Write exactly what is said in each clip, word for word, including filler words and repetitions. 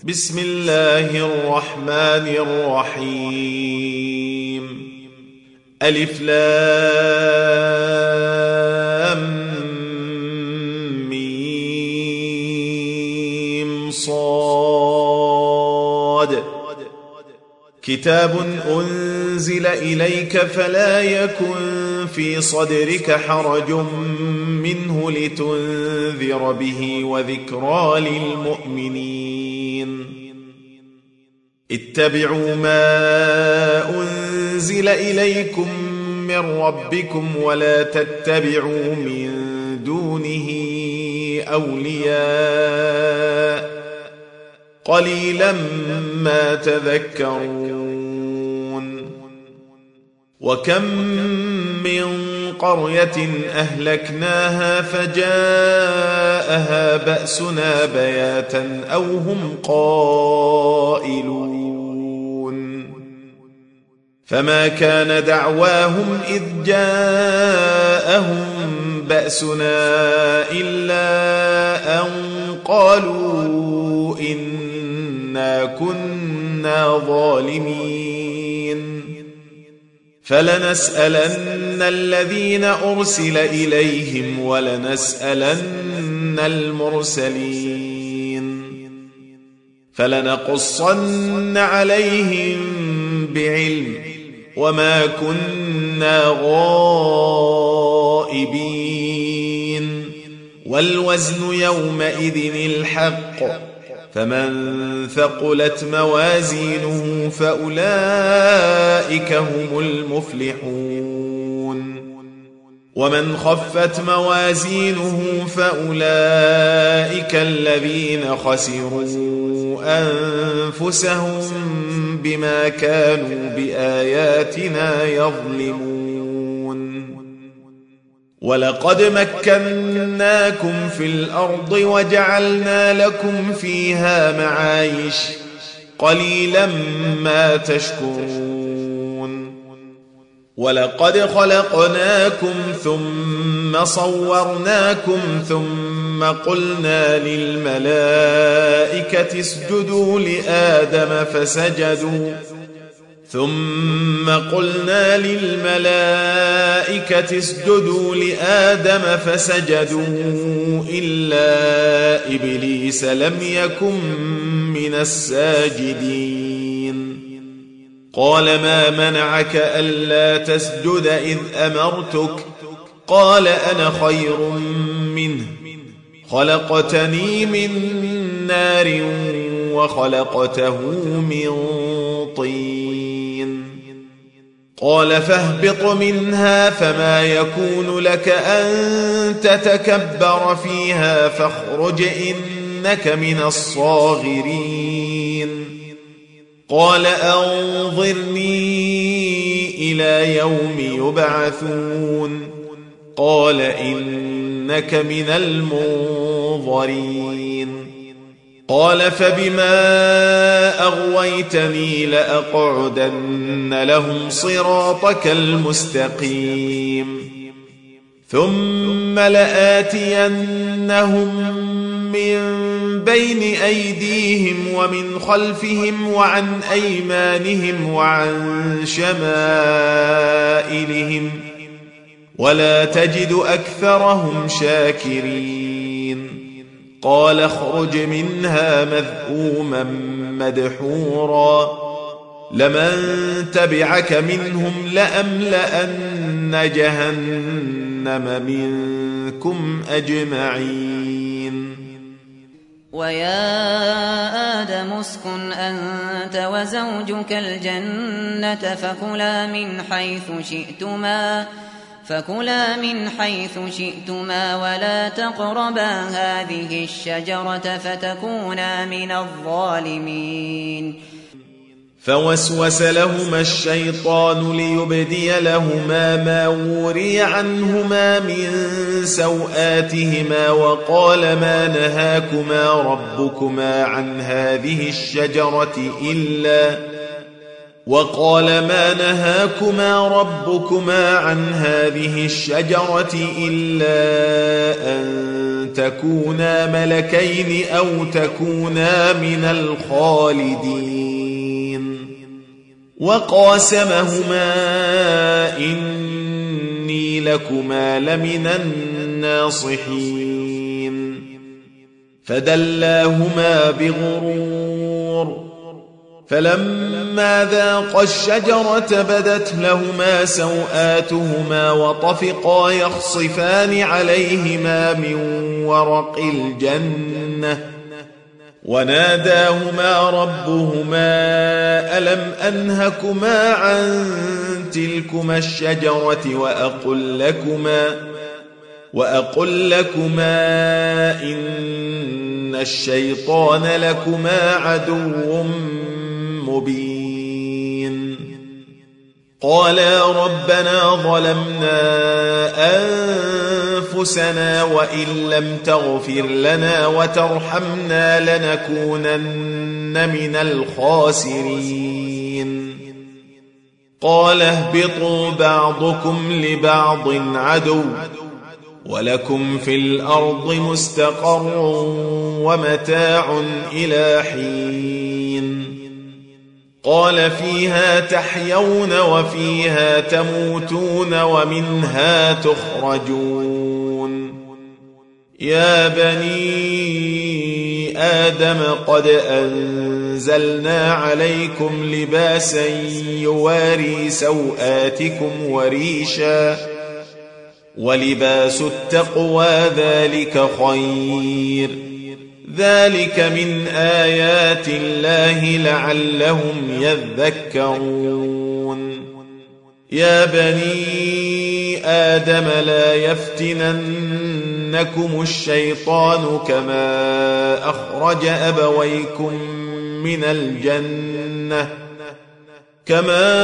بسم الله الرحمن الرحيم. ألف لام ميم صاد. كتاب أنزل إليك فلا يكن في صدرك حرج منه لتنذر به وذكرى للمؤمنين. اتبعوا ما أنزل إليكم من ربكم ولا تتبعوا من دونه أولياء قليلا ما تذكرون. وكم من قرية أهلكناها فجاءها بأسنا بياتا أو هم قائلون. فما كان دعواهم إذ جاءهم بأسنا إلا أن قالوا إنا كنا ظالمين. فلنسألن الذين أرسل إليهم ولنسألن المرسلين. فلنقصن عليهم بعلم وما كنا غائبين. والوزن يومئذ الحق فمن ثقلت موازينه فأولئك هم المفلحون. ومن خفت موازينه فأولئك الذين خسروا أنفسهم بما كانوا بآياتنا يظلمون. ولقد مكناكم في الأرض وجعلنا لكم فيها معايش قليلا ما تشكرون. ولقد خلقناكم ثم صورناكم ثم قلنا للملائكة اسجدوا لآدم فسجدوا ثم قلنا للملائكة اسجدوا لآدم فسجدوا إلا إبليس لم يكن من الساجدين. قال ما منعك ألا تسجد إذ أمرتك؟ قال أنا خير منه خلقتني من نار وخلقته من طين. قال فاهبط منها فما يكون لك أن تتكبر فيها فاخرج إنك من الصاغرين. قال أنظرني إلى يوم يبعثون. قال إنك من المنظرين. قال فبما أغويتني لأقعدن لهم صراطك المستقيم ثم لآتينهم من بين أيديهم ومن خلفهم وعن أيمانهم وعن شمائلهم ولا تجد أكثرهم شاكرين. قال اخرج منها مذءوما مدحورا لمن تبعك منهم لأملأن جهنم منكم أجمعين. ويا آدم اسكن أنت وزوجك الجنة فكلا من حيث شئتما فكلا من حيث شئتما ولا تقربا هذه الشجرة فتكونا من الظالمين. فوسوس لهما الشيطان ليبدي لهما ما وري عنهما من سوآتهما وقال ما نهاكما ربكما عن هذه الشجرة إلا وقال ما نهاكما ربكما عن هذه الشجرة إلا أن تكونا ملكين أو تكونا من الخالدين وقاسمهما إني لكما لمن الناصحين فدلاهما بغرور فلما ذاقا الشجرة بدت لهما سوآتهما وطفقا يخصفان عليهما من ورق الجنة وناداهما ربهما ألم أنهكما عن تلكما الشجرة وأقل لكما وأقل لكما إن الشيطان لكما عدو مبين قالا ربنا ظلمنا أنفسنا وإن لم تغفر لنا وترحمنا لنكونن من الخاسرين قال اهبطوا بعضكم لبعض عدو ولكم في الأرض مستقر ومتاع إلى حين قال فيها تحيون وفيها تموتون ومنها تخرجون يا بني آدم قد أنزلنا عليكم لباسا يواري سوآتكم وريشا ولباس التقوى ذلك خير ذلك من آيات الله لعلهم يذكرون يا بني آدم لا يفتننكم الشيطان كما أخرج أبويكم من الجنة كما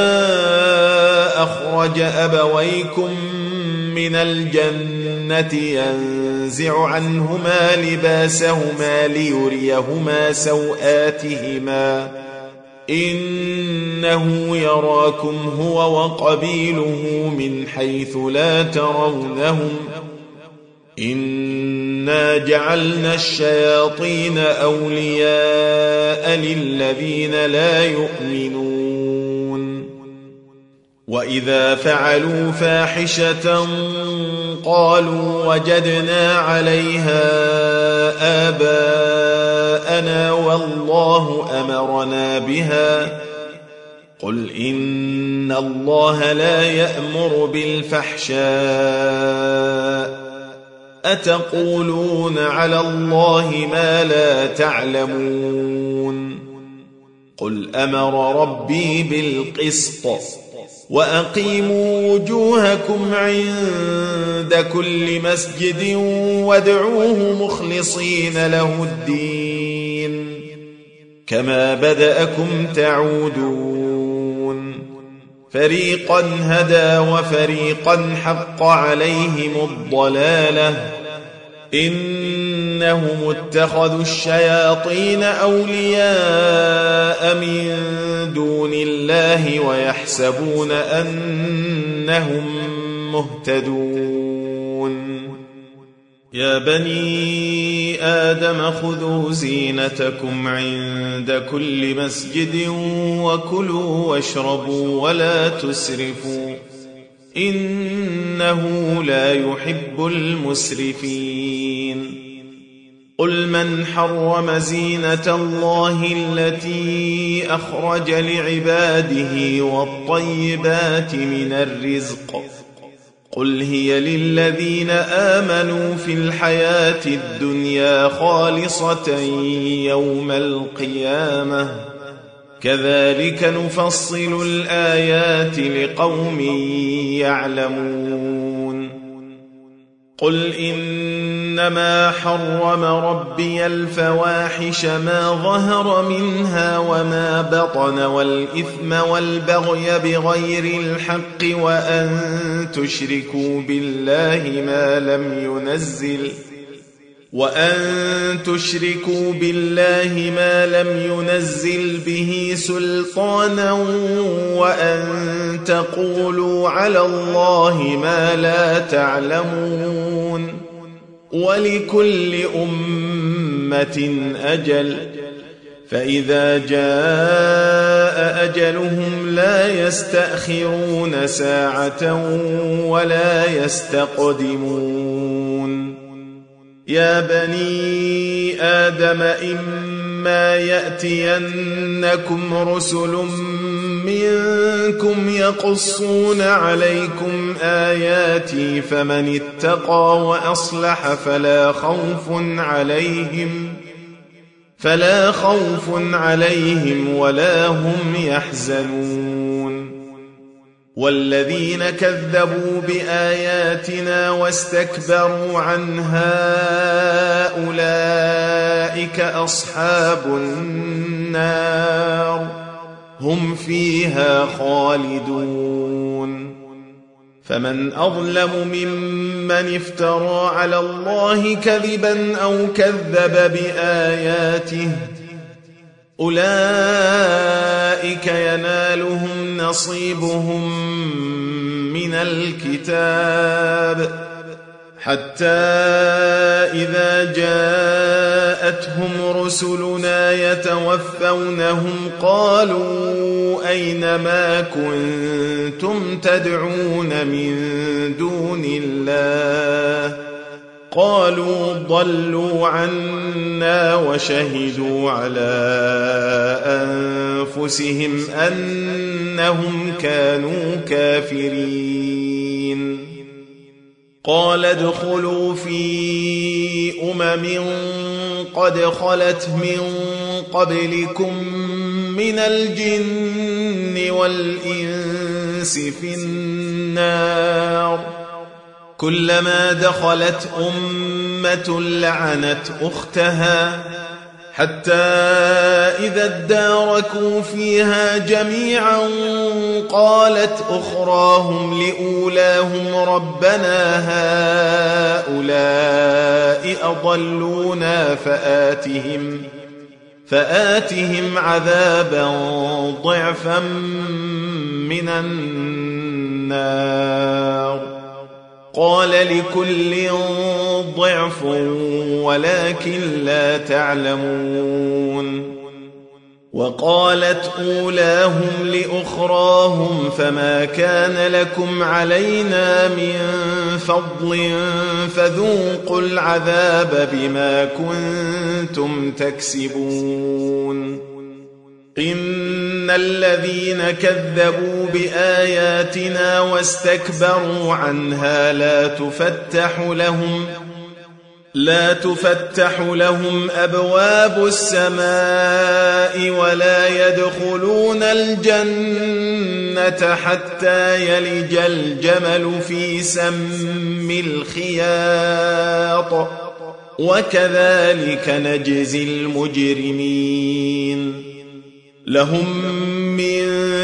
أخرج أبويكم من الجنة ينزع عنهما لباسهما ليريهما سوآتهما إنه يراكم هو وقبيله من حيث لا ترونهم إنا جعلنا الشياطين أولياء للذين لا يؤمنون وإذا فعلوا فاحشة قالوا وجدنا عليها آباءنا والله أمرنا بها قل إن الله لا يأمر بالفحشاء أتقولون على الله ما لا تعلمون قل أمر ربي بالقسط وأقيموا وجوهكم عند كل مسجد وادعوه مخلصين له الدين كما بدأكم تعودون فريقا هدى وفريقا حق عليهم الضلالة إنهم اتخذوا الشياطين أولياء من دون الله ويحسبون أنهم مهتدون يا بني آدم خذوا زينتكم عند كل مسجد وكلوا واشربوا ولا تسرفوا إنه لا يحب المسرفين قل من حرم زينة الله التي أخرج لعباده والطيبات من الرزق قل هي للذين آمنوا في الحياة الدنيا خالصة يوم القيامة كذلك نفصل الآيات لقوم يعلمون قل إنما حرم ربي الفواحش ما ظهر منها وما بطن والإثم والبغي بغير الحق وأن تشركوا بالله ما لم ينزل وأن تشركوا بالله ما لم ينزل به سلطانا وأن تقولوا على الله ما لا تعلمون ولكل أمة أجل فإذا جاء أجلهم لا يستأخرون ساعة ولا يستقدمون يا بني آدم إما يأتينكم رسل منكم يقصون عليكم آياتي فمن اتقى وأصلح فلا خوف عليهم فلا خوف عليهم ولا هم يحزنون والذين كذبوا بآياتنا واستكبروا عنها أولئك أصحاب النار هم فيها خالدون فمن أظلم ممن افترى على الله كذبا أو كذب بآياته أولئك ينالهم نصيبهم من الكتاب حتى إذا جاءتهم رسلنا يتوفونهم قالوا أين ما كنتم تدعون من دون الله قالوا ضلوا عنا وشهدوا على أنفسهم أنهم كانوا كافرين قال ادخلوا في أمم قد خلت من قبلكم من الجن والإنس في النار كلما دخلت أمة لعنت أختها حتى إذا اداركوا فيها جميعا قالت أخراهم لأولاهم ربنا هؤلاء أضلونا فآتهم فآتهم عذابا ضعفا من النار قال لكل ضعف ولكن لا تعلمون وقالت أولاهم لأخراهم فما كان لكم علينا من فضل فذوقوا العذاب بما كنتم تكسبون إن الذين كذبوا بآياتنا واستكبروا عنها لا تفتح لهم لا تفتح لهم أبواب السماء ولا يدخلون الجنة حتى يلج الجمل في سم الخياط وكذلك نجزي المجرمين لهم من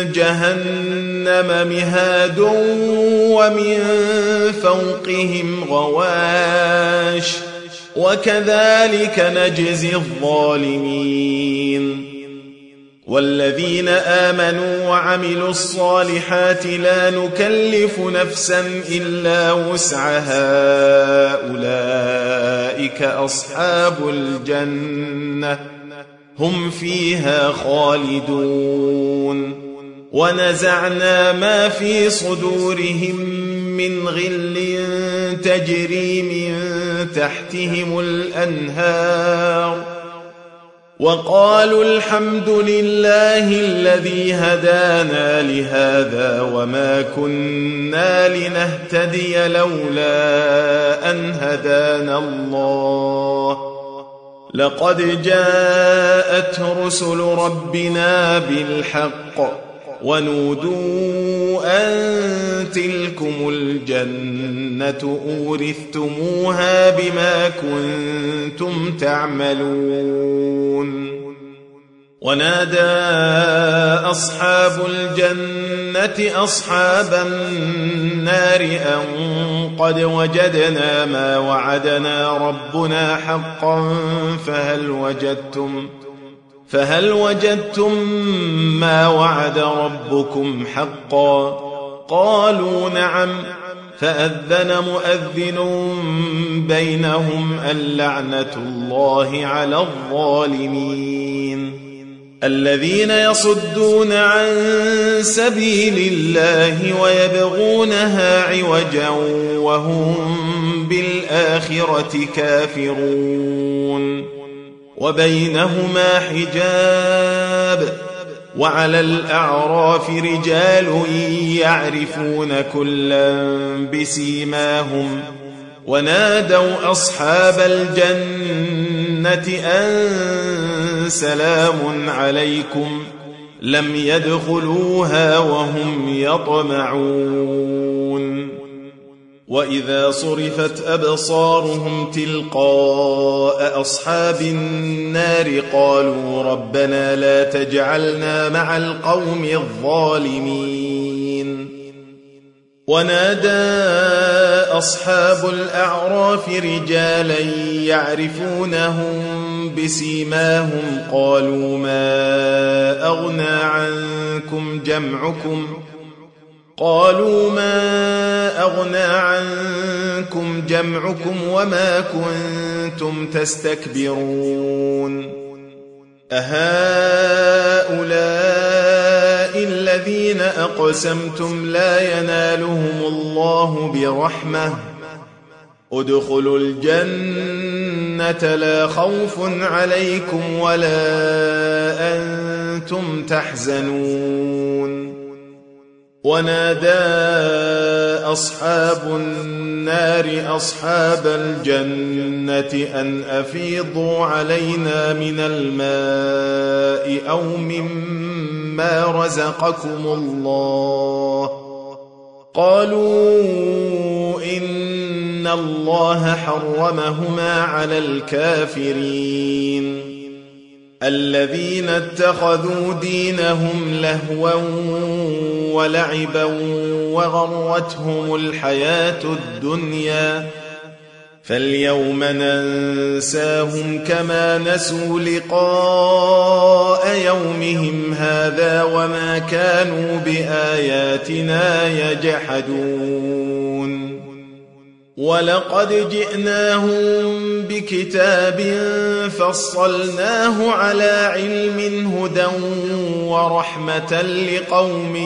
جهنم مهاد ومن فوقهم غواش وكذلك نجزي الظالمين والذين آمنوا وعملوا الصالحات لا نكلف نفسا إلا وسعها أولئك أصحاب الجنة هم فيها خالدون ونزعنا ما في صدورهم من غل تجري من تحتهم الأنهار وقالوا الحمد لله الذي هدانا لهذا وما كنا لنهتدي لولا أن هدانا الله لقد جاءت رسل ربنا بالحق ونودوا أن تلكم الجنة أورثتموها بما كنتم تعملون ونادى أصحاب الجنة أصحاب النار أن قد وجدنا ما وعدنا ربنا حقا فهل وجدتم فهل وجدتم ما وعد ربكم حقا قالوا نعم فأذن مؤذن بينهم اللعنة الله على الظالمين. الذين يصدون عن سبيل الله ويبغونها عوجا وهم بالآخرة كافرون. وبينهما حجاب. وعلى الأعراف رجال يعرفون كلا بسيماهم ونادوا أصحاب الجنة أن سلام عليكم لم يدخلوها وهم يطمعون. وإذا صرفت أبصارهم تلقاء أصحاب النار قالوا ربنا لا تجعلنا مع القوم الظالمين. ونادى أصحاب الأعراف رجالا يعرفونهم بسيماهم قالوا ما أغنى عنكم جمعكم قالوا ما أغنى عنكم جمعكم وما كنتم تستكبرون أهؤلاء الذين أقسمتم لا ينالهم الله برحمة ادخلوا الجنة لا خوف عليكم ولا أنتم تحزنون. ونادى أصحاب النار أصحاب الجنة أن أفيضوا علينا من الماء أو مما رزقكم الله قالوا إن الله حرمهما على الكافرين. الذين اتخذوا دينهم لهوا ولعبا وغرتهم الحياة الدنيا فاليوم ننساهم كما نسوا لقاء يومهم هذا وما كانوا بآياتنا يجحدون. ولقد جئناهم بكتاب فصلناه على علم هدى ورحمة لقوم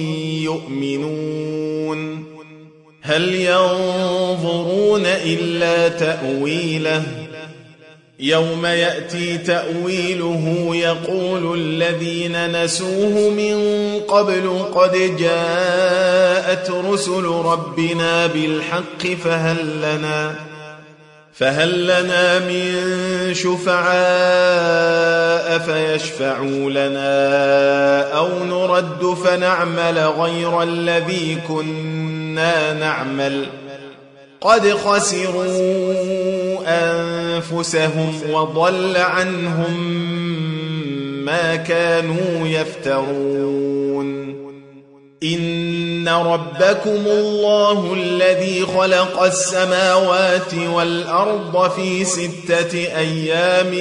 يؤمنون. هل ينظرون إلا تأويله يوم يأتي تأويله يقول الذين نسوه من قبل قد جاءت رسل ربنا بالحق فهل لنا فهل لنا من شفعاء فيشفعوا لنا أو نرد فنعمل غير الذي كنا نعمل قد خسروا أنفسهم وضل عنهم ما كانوا يفترون. إن ربكم الله الذي خلق السماوات والأرض في ستة أيام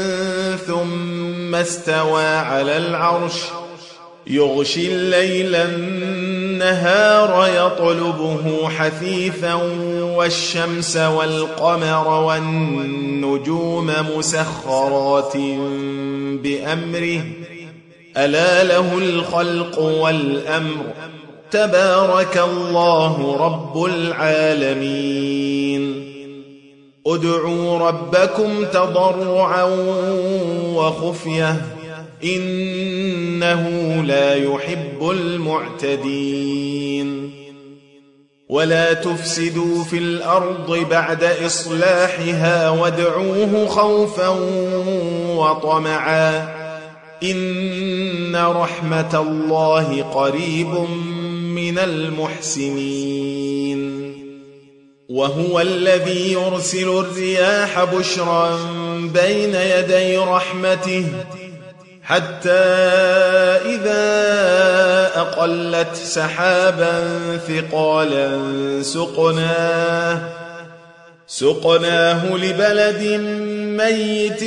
ثم استوى على العرش يغشي الليل النهار يطلبه حثيثا والشمس والقمر والنجوم مسخرات بأمره ألا له الخلق والأمر تبارك الله رب العالمين. ادعوا ربكم تضرعا وخفية إنه لا يحب المعتدين. ولا تفسدوا في الأرض بعد إصلاحها وادعوه خوفا وطمعا إن رحمة الله قريب من المحسنين. وهو الذي يرسل الرياح بشرا بين يدي رحمته حتى إذا أقلت سحابا ثقالا سقناه, سقناه لبلد ميت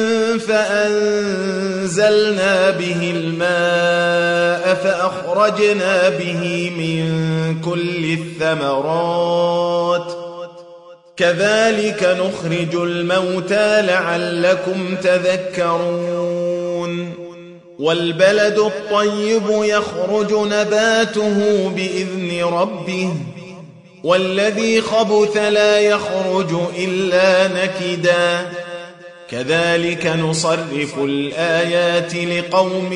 فأنزلنا به الماء فأخرجنا به من كل الثمرات كذلك نخرج الموتى لعلكم تذكرون والبلد الطيب يخرج نباته بإذن ربه والذي خبث لا يخرج إلا نكدا كذلك نصرف الآيات لقوم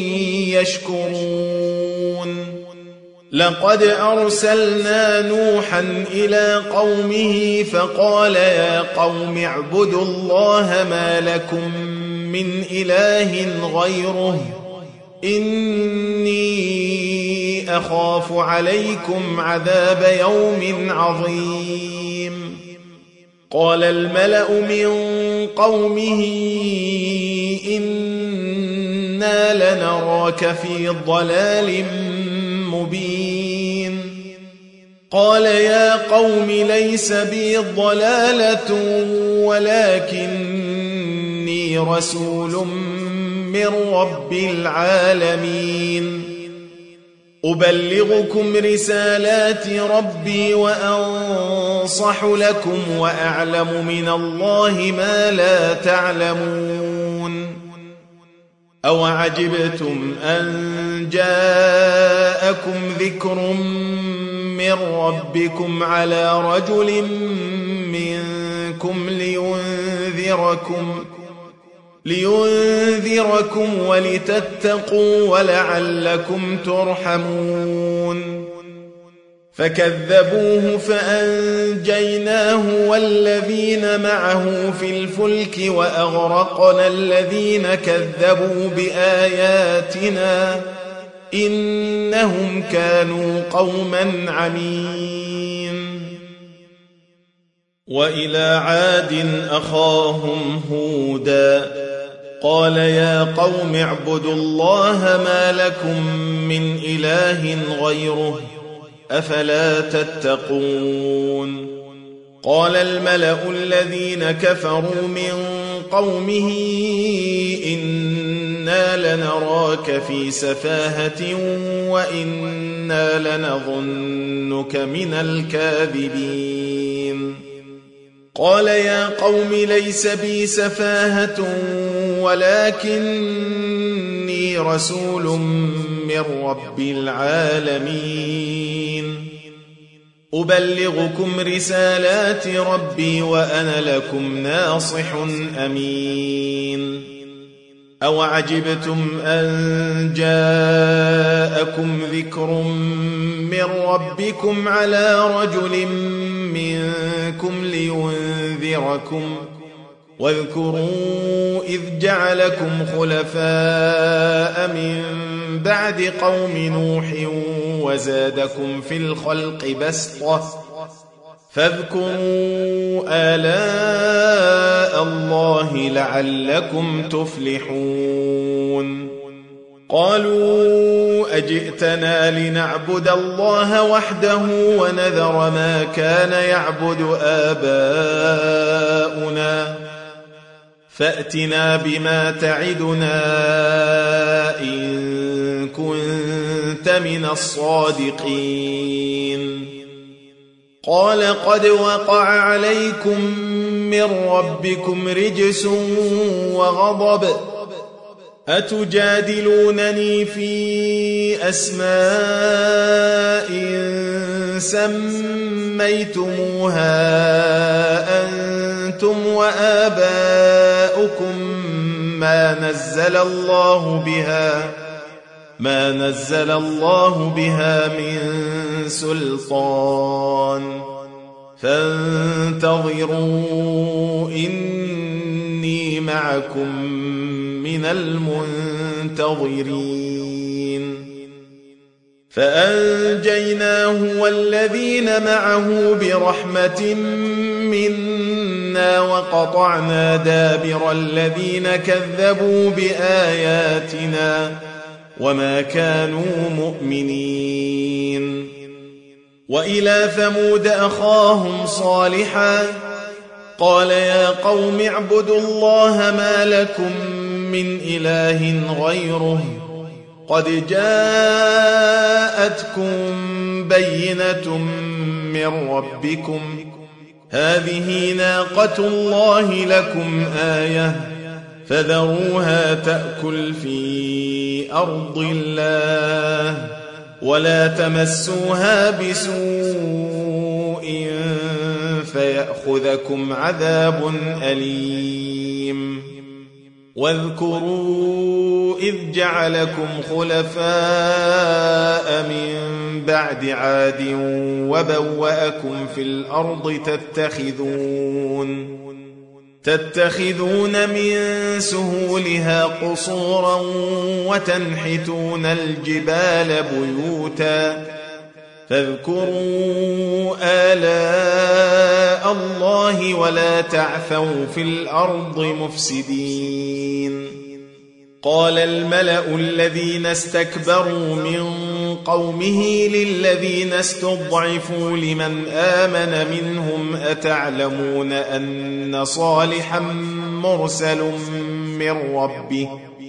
يشكرون لقد أرسلنا نوحا إلى قومه فقال يا قوم اعبدوا الله ما لكم من إله غيره إني أخاف عليكم عذاب يوم عظيم قال الملأ من قومه إنا لنراك في ضلال مبين قال يا قوم ليس بي ضلالة ولكني رسول من رب العالمين أبلغكم رسالات ربي وأنصح لكم وأعلم من الله ما لا تعلمون أوعجبتم أن جاءكم ذكر من ربكم على رجل منكم لينذركم لينذركم ولتتقوا ولعلكم ترحمون فكذبوه فأنجيناه والذين معه في الفلك وأغرقنا الذين كذبوا بآياتنا إنهم كانوا قوما عمين وإلى عاد أخاهم هودا قال يا قوم اعبدوا الله ما لكم من إله غيره أفلا تتقون قال الملأ الذين كفروا من قومه إنا لنراك في سفاهة وإنا لنظنك من الكاذبين قال يا قوم ليس بي سفاهة ولكني رسول من رب العالمين أبلغكم رسالات ربي وأنا لكم ناصح أمين أوعجبتم أن جاءكم ذكر من ربكم على رجل منكم لينذركم واذكروا إذ جعلكم خلفاء من بعد قوم نوح وزادكم في الخلق بسطة فاذكروا آلاء الله لعلكم تفلحون قالوا أجئتنا لنعبد الله وحده ونذر ما كان يعبد آباؤنا فأتنا بما تعدنا إن كنت من الصادقين قال قد وقع عليكم من ربكم رجس وغضب أتجادلونني في أسماء سميتموها أنتم وآباؤكم ما نزل الله بها ما نزل الله بها من سلطان فانتظروا إني معكم من المنتظرين فأنجيناه والذين معه برحمة منا وقطعنا دابر الذين كذبوا بآياتنا وما كانوا مؤمنين وإلى ثمود أخاهم صالحا قال يا قوم اعبدوا الله ما لكم من إله غيره قد جاءتكم بينة من ربكم هذه ناقة الله لكم آية فذروها تأكل في أرض الله ولا تمسوها بسوء فيأخذكم عذاب أليم واذكروا إذ جعلكم خلفاء من بعد عاد وبوأكم في الأرض تتخذون تتخذون من سهولها قصورا وتنحتون الجبال بيوتا فاذكروا آلاء الله ولا تعثوا في الأرض مفسدين قال الملأ الذين استكبروا من قومه للذين استضعفوا لمن آمن منهم أتعلمون أن صالحا مرسل من ربه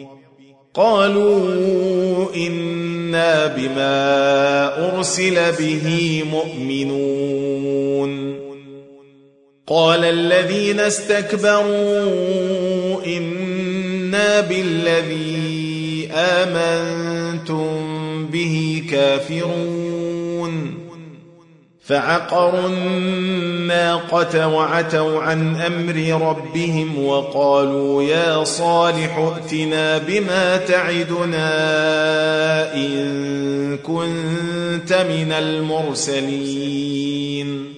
قالوا إنا بما أرسل به مؤمنون قال الذين استكبروا إنا بالذي آمنتم به كافرون فعقروا الناقة وعتوا عن أمر ربهم وقالوا يا صالح ائتنا بما تعدنا إن كنت من المرسلين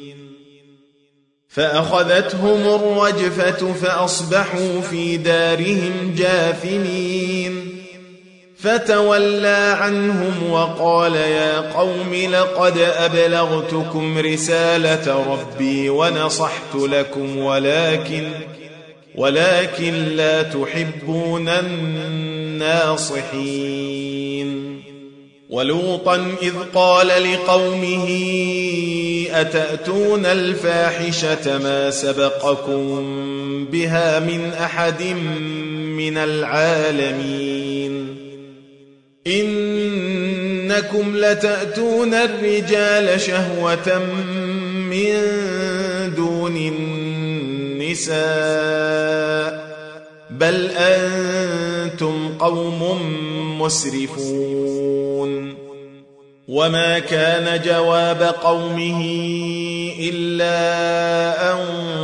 فأخذتهم الرجفة فأصبحوا في دارهم جاثمين فتولى عنهم وقال يا قوم لقد أبلغتكم رسالة ربي ونصحت لكم ولكن ولكن لا تحبون الناصحين ولوطا إذ قال لقومه أتأتون الفاحشة ما سبقكم بها من أحد من العالمين إنكم لتأتون الرجال شهوة من دون النساء بل أنتم قوم مسرفون وما كان جواب قومه إلا أن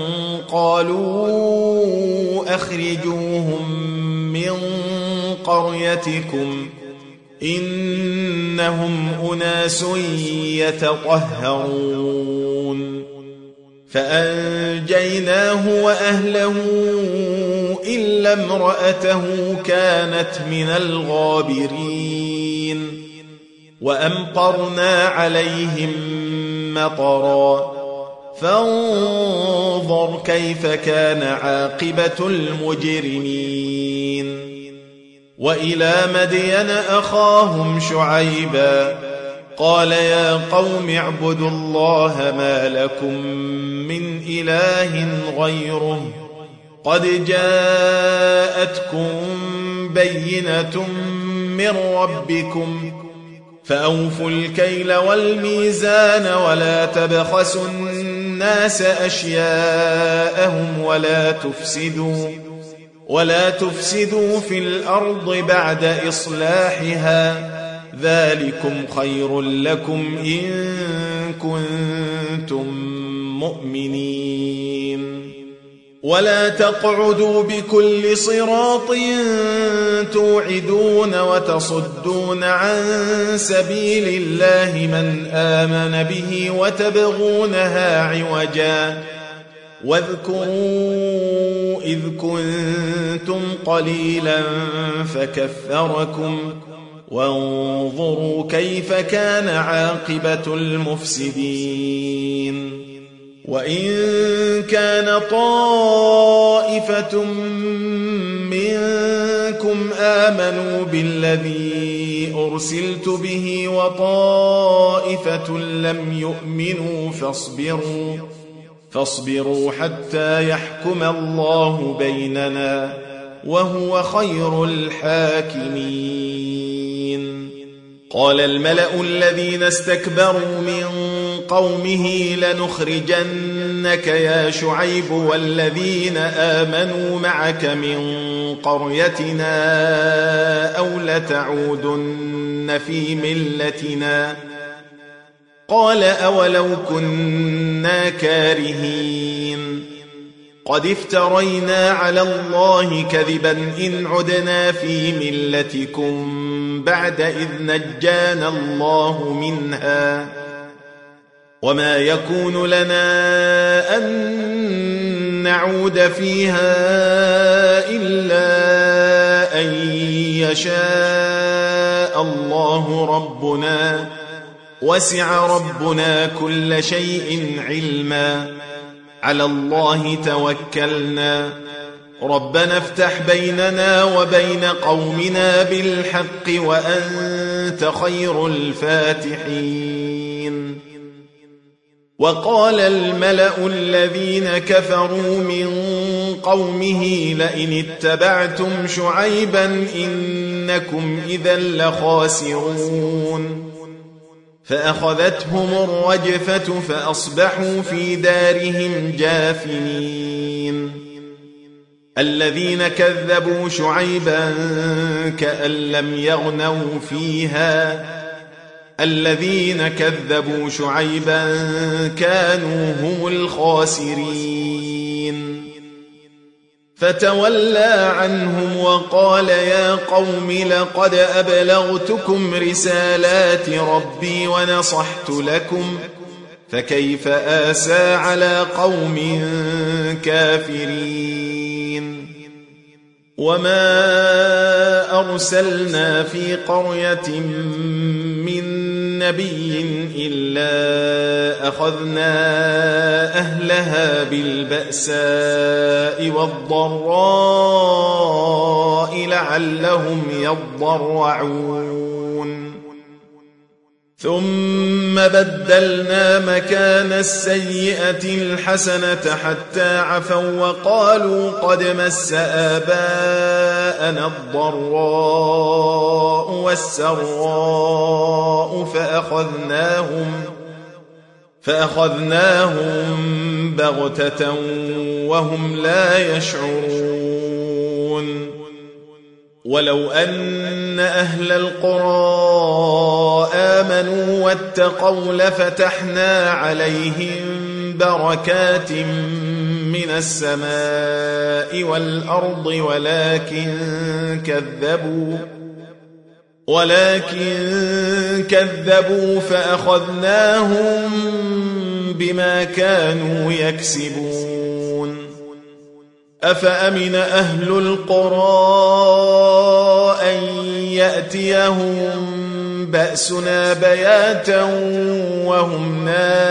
قالوا أخرجوهم من قريتكم إنهم أناس يتطهرون فأنجيناه وأهله إلا امرأته كانت من الغابرين وأمطرنا عليهم مطرا فانظر كيف كان عاقبة المجرمين وإلى مدين أخاهم شعيبا قال يا قوم اعبدوا الله ما لكم من إله غيره قد جاءتكم بينة من ربكم فأوفوا الكيل والميزان ولا تبخسوا الناس أشياءهم ولا تفسدوا ولا تفسدوا في الأرض بعد إصلاحها ذلكم خير لكم إن كنتم مؤمنين ولا تقعدوا بكل صراط توعدون وتصدون عن سبيل الله من آمن به وتبغونها عوجا واذكروا إذ كنتم قليلا فكثركم وانظروا كيف كان عاقبة المفسدين وإن كان طائفة منكم آمنوا بالذي أرسلت به وطائفة لم يؤمنوا فاصبروا فاصبروا حتى يحكم الله بيننا وهو خير الحاكمين. قال الملأ الذين استكبروا من قومه لنخرجنك يا شعيب والذين آمنوا معك من قريتنا أو لتعودن في ملتنا. قال أولو كنا كارهين قد افترينا على الله كذبا إن عدنا في ملتكم بعد إذ نجانا الله منها وما يكون لنا أن نعود فيها إلا أن يشاء الله ربنا وسع ربنا كل شيء علما على الله توكلنا ربنا افتح بيننا وبين قومنا بالحق وأنت خير الفاتحين. وقال الملأ الذين كفروا من قومه لئن اتبعتم شعيبا إنكم إذا لخاسرون. فأخذتهم الرجفة فأصبحوا في دارهم جاثمين. الذين كذبوا شعيبا كأن لم يغنوا فيها الذين كذبوا شعيبا كانوا هم الخاسرين. فتولى عنهم وقال يا قوم لقد أبلغتكم رسالات ربي ونصحت لكم فكيف آسى على قوم كافرين. وما أرسلنا في قرية من نبي إلا أخذنا أهلها بالبأساء والضراء لعلهم يضرعون. ثم بدلنا مكان السيئة الحسنة حتى عفوا وقالوا قد مس آباءنا الضراء والسراء فأخذناهم فأخذناهم بغتة وهم لا يشعرون. ولو أن أهل القرى آمنوا واتقوا لفتحنا عليهم بركات من السماء والأرض ولكن كذبوا ولكن كذبوا فأخذناهم بما كانوا يكسبون. أفأمن أهل القرى أن يأتيهم بأسنا بياتا وهم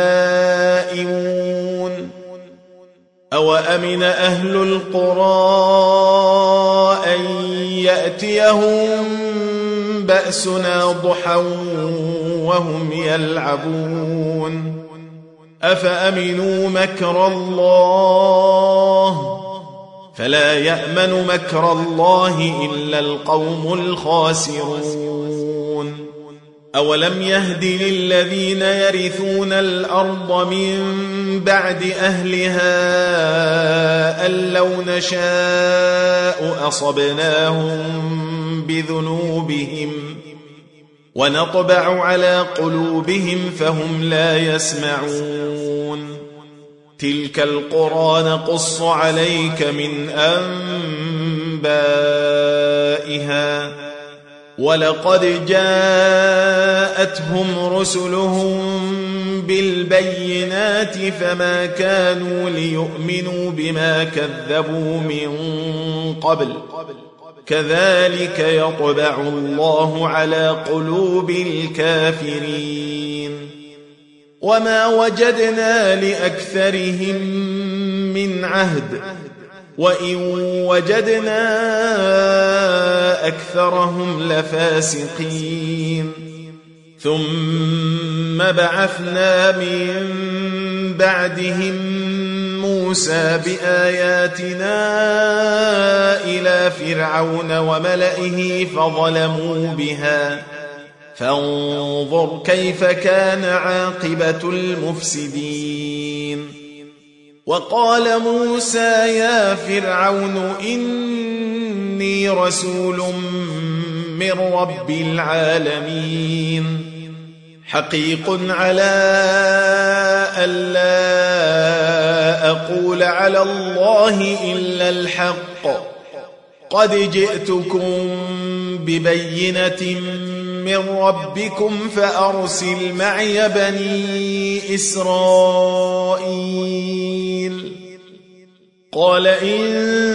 نائمون. أوأمن أهل القرى أن يأتيهم بأسنا ضحى وهم يلعبون. أفأمنوا مكر الله فلا يأمن مكر الله إلا القوم الخاسرون. أولم يهد للذين يرثون الأرض من بعد أهلها أن لو نشاء أصبناهم بذنوبهم ونطبع على قلوبهم فهم لا يسمعون. تلك القرى نقص عليك من أنبائها ولقد جاءتهم رسلهم بالبينات فما كانوا ليؤمنوا بما كذبوا من قبل كذلك يطبع الله على قلوب الكافرين. وما وجدنا لأكثرهم من عهد وإن وجدنا أكثرهم لفاسقين. ثم بعثنا من بعدهم موسى بآياتنا إلى فرعون وملئه فظلموا بها فانظر كيف كان عاقبة المفسدين. وقال موسى يا فرعون إني رسول من رب العالمين حقيق على ألا أقول على الله إلا الحق قد جئتكم ببينة من ربكم فأرسل معي بني إسرائيل. قال إن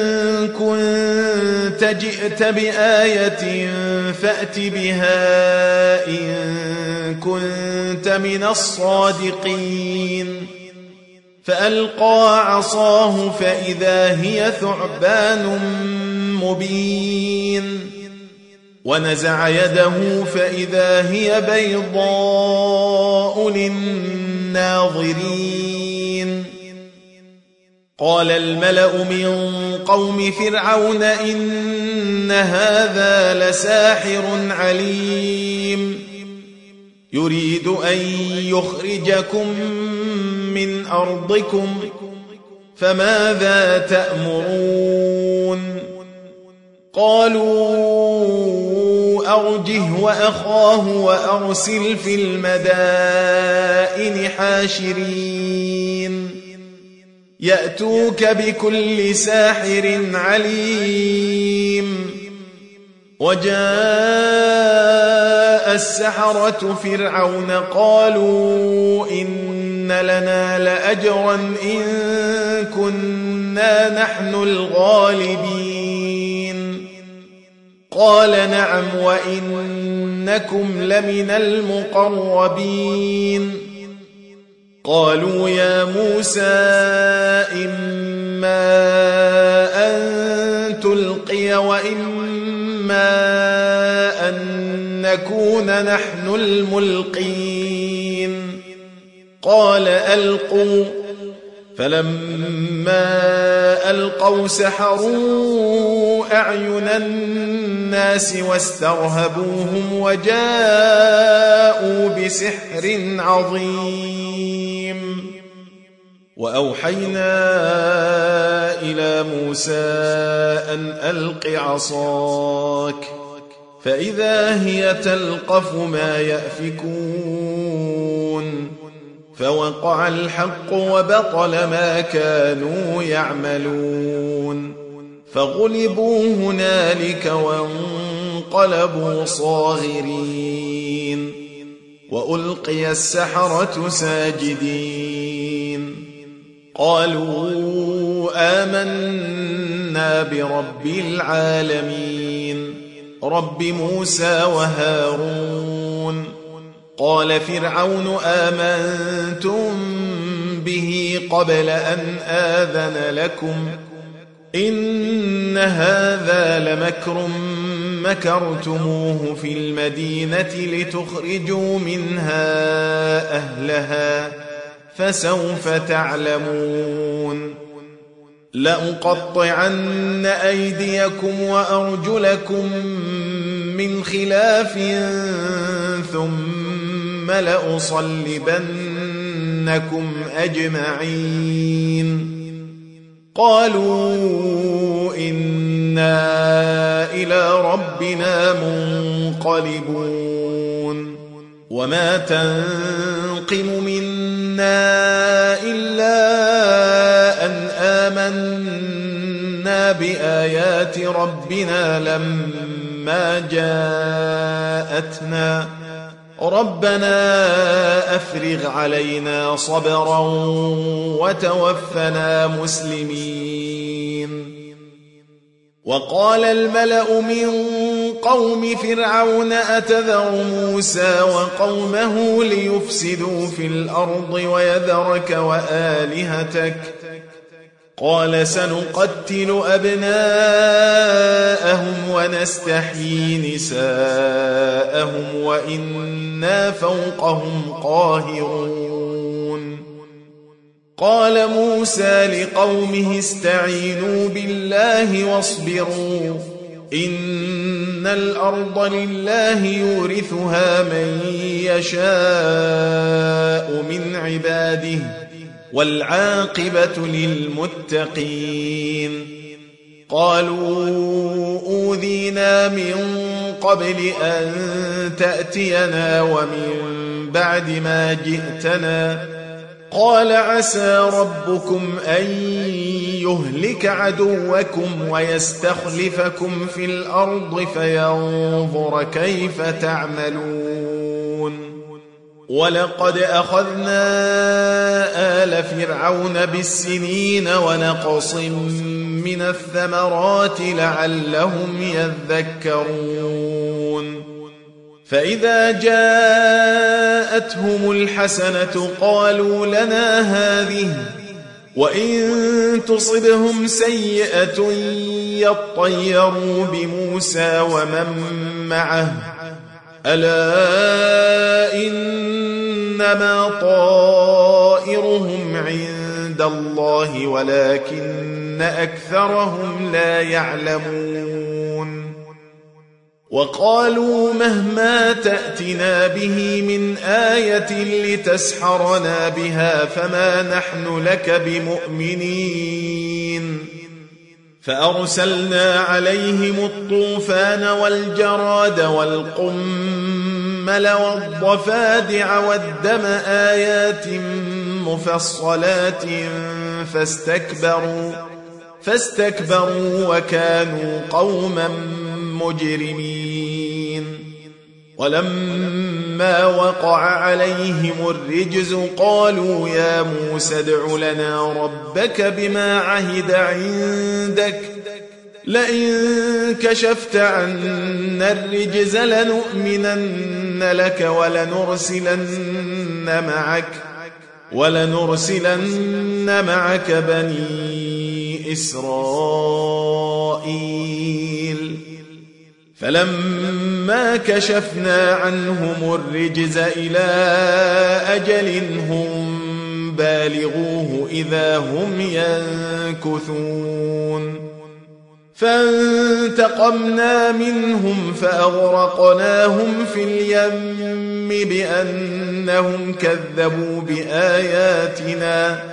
كنت جئت بآية فأت بها إن كنت من الصادقين. فألقى عصاه فإذا هي ثعبان مبين ونزع يده فإذا هي بيضاء للناظرين. قال الملأ من قوم فرعون إن هذا لساحر عليم يريد أن يخرجكم من أرضكم فماذا تأمرون؟ قالوا أرجه وأخاه وأرسل في المدائن حاشرين يأتوك بكل ساحر عليم. وجاء السحرة فرعون قالوا إن لنا لأجرا إن كنا نحن الغالبين. قال نعم وإنكم لمن المقربين. قالوا يا موسى إما أن تلقي وإما أن نكون نحن الملقين. قال ألقوا. فلما ألقوا سحروا أعين الناس واسترهبوهم وجاءوا بسحر عظيم. وأوحينا إلى موسى أن ألق عصاك فإذا هي تلقف ما يأفكون. فوقع الحق وبطل ما كانوا يعملون فغلبوا هنالك وانقلبوا صاغرين وألقي السحرة ساجدين. قالوا آمنا برب العالمين رب موسى وهارون. قال فرعون آمنتم به قبل أن آذن لكم إن هذا لمكر مكرتموه في المدينة لتخرجوا منها أهلها فسوف تعلمون. لأقطعن أيديكم وأرجلكم من خلاف ثم لأصلبنكم أجمعين. قالوا إنا إلى ربنا منقلبون. وما تنقم منا إلا أن آمنا بآيات ربنا لما جاءتنا ربنا أفرغ علينا صبرا وتوفنا مسلمين. وقال الملأ من قوم فرعون أتذر موسى وقومه ليفسدوا في الأرض ويذرك وآلهتك قال سنقتل أبناءهم ونستحيي نساءهم وإنا فوقهم قاهرون قال موسى لقومه استعينوا بالله واصبروا إن الأرض لله يورثها من يشاء من عباده والعاقبة للمتقين قالوا أوذينا من قبل أن تأتينا ومن بعد ما جئتنا قال عسى ربكم أن يهلك عدوكم ويستخلفكم في الأرض فينظر كيف تعملون ولقد أخذنا آل فرعون بالسنين ونقص من الثمرات لعلهم يذكرون فإذا جاءتهم الحسنة قالوا لنا هذه وإن تصبهم سيئة يطيروا بموسى ومن معه ألا إنما طائرهم عند الله ولكن أكثرهم لا يعلمون وقالوا مهما تأتنا به من آية لتسحرنا بها فما نحن لك بمؤمنين فأرسلنا عليهم الطوفان والجراد والقمل والضفادع والدم آيات مفصلات فاستكبروا فاستكبروا وكانوا قوما مجرمين ولما وقع عليهم الرجز قالوا يا موسى ادع لنا ربك بما عهد عندك لئن كشفت عنا الرجز لنؤمنن لك ولنرسلن معك ولنرسلن معك بني إسرائيل فلما كشفنا عنهم الرجز إلى أجل هم بالغوه إذا هم ينكثون فانتقمنا منهم فأغرقناهم في اليم بأنهم كذبوا بآياتنا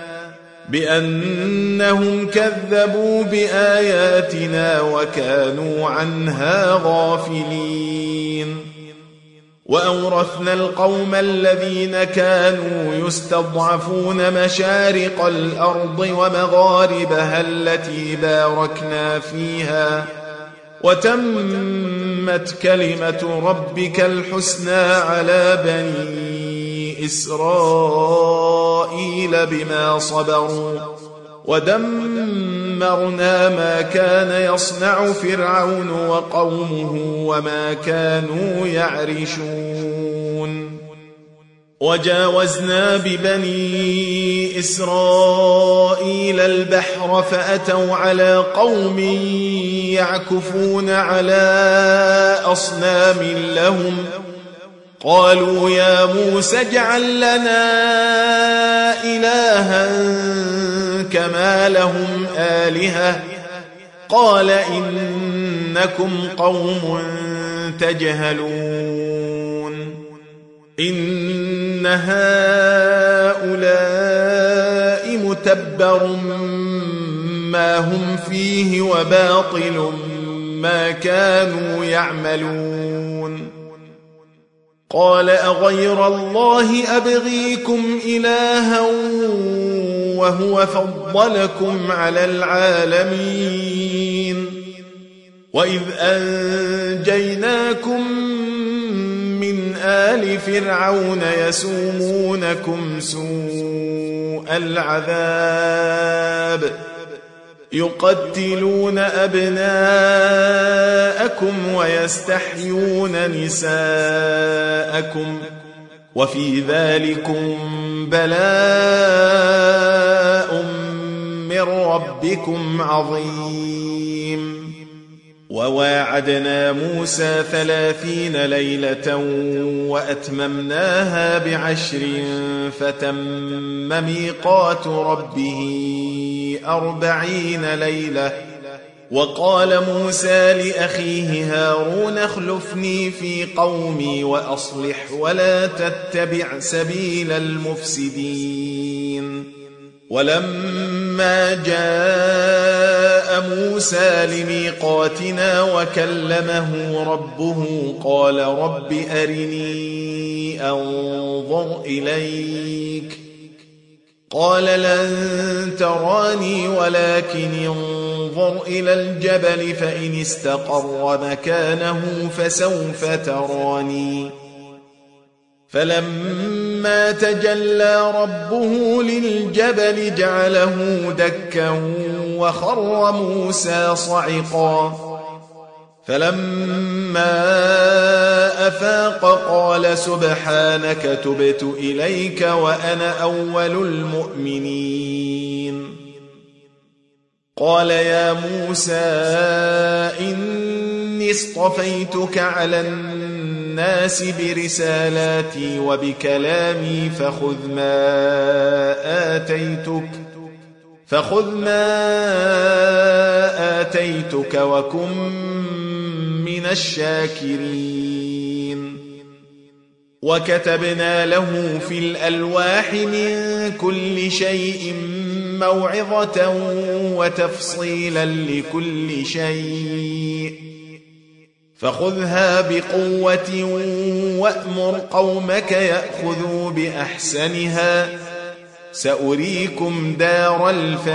بأنهم كذبوا بآياتنا وكانوا عنها غافلين وأورثنا القوم الذين كانوا يستضعفون مشارق الأرض ومغاربها التي باركنا فيها وتمت كلمة ربك الحسنى على بني إسرائيل بما صبروا ودمرنا ما كان يصنع فرعون وقومه وما كانوا يعرشون وجاوزنا ببني إسرائيل البحر فأتوا على قوم يعكفون على أصنام لهم قالوا يا موسى اجعل لنا إلها كما لهم آلهة قال إنكم قوم تجهلون إن هؤلاء متبر ما هم فيه وباطل ما كانوا يعملون قال أغير الله أبغيكم إلها وهو فضلكم على العالمين وإذ أنجيناكم من آل فرعون يسومونكم سوء العذاب يقتلون أبناءكم ويستحيون نساءكم وفي ذلكم بلاء من من ربكم عظيم. وواعدنا موسى ثلاثين ليلة وأتممناها بعشر فتم ميقات ربه أربعين ليلة. وقال موسى لأخيه هارون اخلفني في قومي وأصلح ولا تتبع سبيل المفسدين. ولما جاء موسى لميقاتنا وكلمه ربه قال رب أرني أنظر إليك. قال لن تراني ولكن انظر إلى الجبل فإن استقر مكانه فسوف تراني. فلما تجلى ربه للجبل جعله دكا وخر موسى صعقا. فلما أفاق قال سبحانك تبت إليك وأنا أول المؤمنين. قال يا موسى إني اصطفيتك على الناس برسالاتي وبكلامي فخذ ما آتيتك فخذ ما آتيتك وكن من الشاكرين. وكتبنا له في الألواح من كل شيء موعظة وتفصيلا لكل شيء فخذها بقوة وأمر قومك يأخذوا بأحسنها سأريكم دار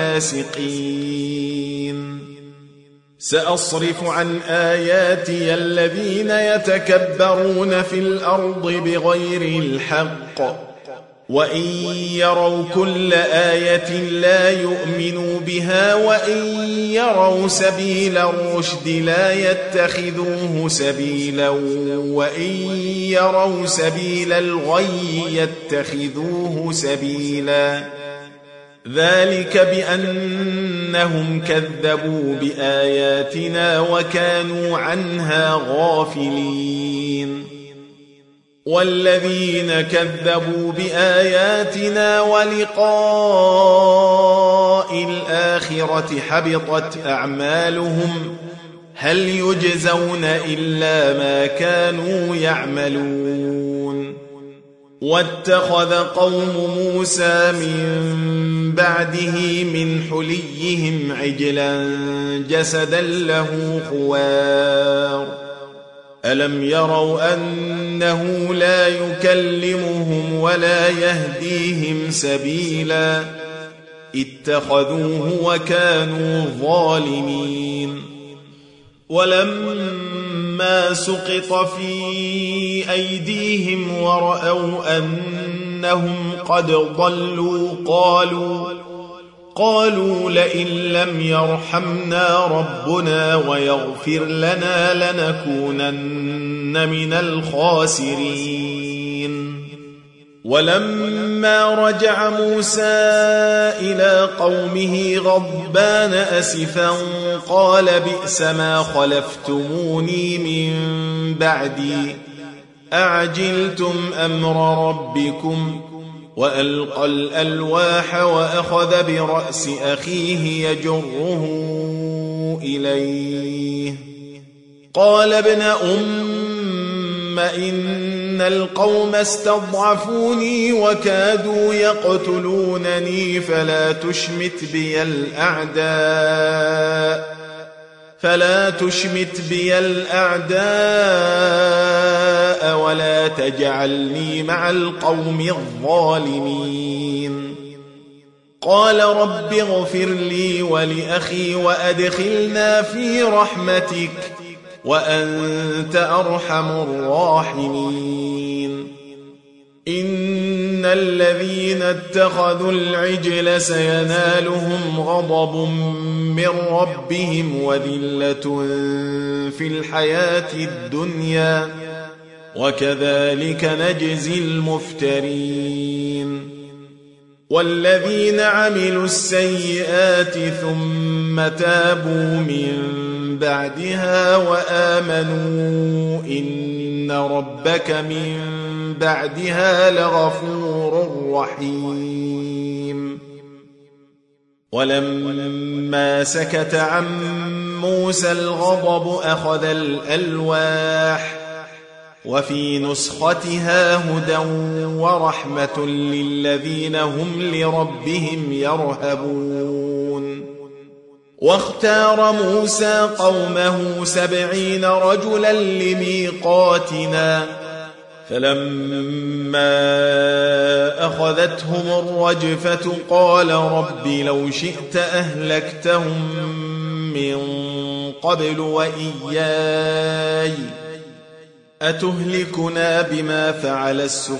الفاسقين. سأصرف عن آياتي الذين يتكبرون في الأرض بغير الحق وإن يروا كل آية لا يؤمنوا بها وإن يروا سبيل الرشد لا يتخذوه سبيلا وإن يروا سبيل الغي يتخذوه سبيلا. ذلك بأنهم كذبوا بآياتنا وكانوا عنها غافلين. والذين كذبوا بآياتنا ولقاء الآخرة حبطت أعمالهم هل يجزون إلا ما كانوا يعملون. واتخذ قوم موسى من بعده من حليهم عجلا جسدا له خوار ألم يروا أنه لا يكلمهم ولا يهديهم سبيلا اتخذوه وكانوا ظالمين. ولما سقط في أيديهم ورأوا أنهم قد ضلوا قالوا قالوا لئن لم يرحمنا ربنا ويغفر لنا لنكونن من الخاسرين. ولما رجع موسى إلى قومه غضبان أسفا قال بئس ما خلفتموني من بعدي أعجلتم أمر ربكم. وألقى الألواح وأخذ برأس أخيه يجره إليه قال ابن أم إن القوم استضعفوني وكادوا يقتلونني فلا تشمت بي الأعداء فلا تشمت بي الأعداء ولا تجعلني مع القوم الظالمين. قال رب اغفر لي ولأخي وأدخلنا في رحمتك وأنت أرحم الراحمين. إن الذين اتخذوا العجل سينالهم غضب من ربهم وذلة في الحياة الدنيا وكذلك نجزي المفترين. والذين عملوا السيئات ثم تابوا من بعدها وآمنوا إن ربك من بعدها لغفور رحيم. ولما سكت عن موسى الغضب أخذ الألواح وفي نسختها هدى ورحمة للذين هم لربهم يرهبون. واختار موسى قومه سبعين رجلا لميقاتنا فلما أخذتهم الرجفة قال رب لو شئت أهلكتهم من قبل وإياي أتهلكنا بما فعل